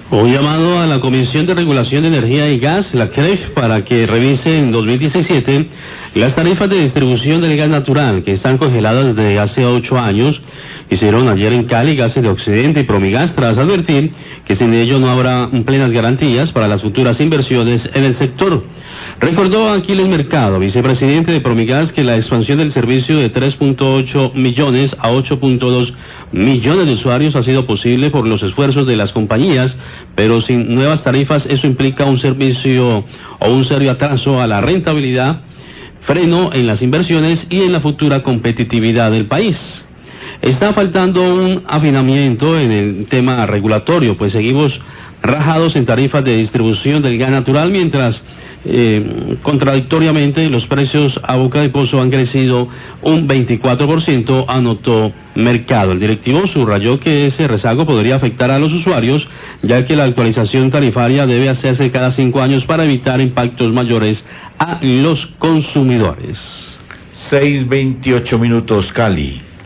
Un llamado a la Comisión de Regulación de Energía y Gas, la CREG, para que revise en 2017 las tarifas de distribución del gas natural, que están congeladas desde hace 8 años. Hicieron ayer en Cali Gases de Occidente y Promigas, tras advertir que sin ello no habrá plenas garantías para las futuras inversiones en el sector. Recordó Aquiles Mercado, vicepresidente de Promigas, que la expansión del servicio de 3.8 millones a 8.2 millones de usuarios ha sido posible por los esfuerzos de las compañías, pero sin nuevas tarifas eso implica un servicio o un serio atraso a la rentabilidad, freno en las inversiones y en la futura competitividad del país. Está faltando un afinamiento en el tema regulatorio, pues seguimos rajados en tarifas de distribución del gas natural, mientras contradictoriamente los precios a boca de pozo han crecido un 24%, anotó Mercado. El directivo subrayó que ese rezago podría afectar a los usuarios, ya que la actualización tarifaria debe hacerse cada 5 años para evitar impactos mayores a los consumidores. 6:28 Cali.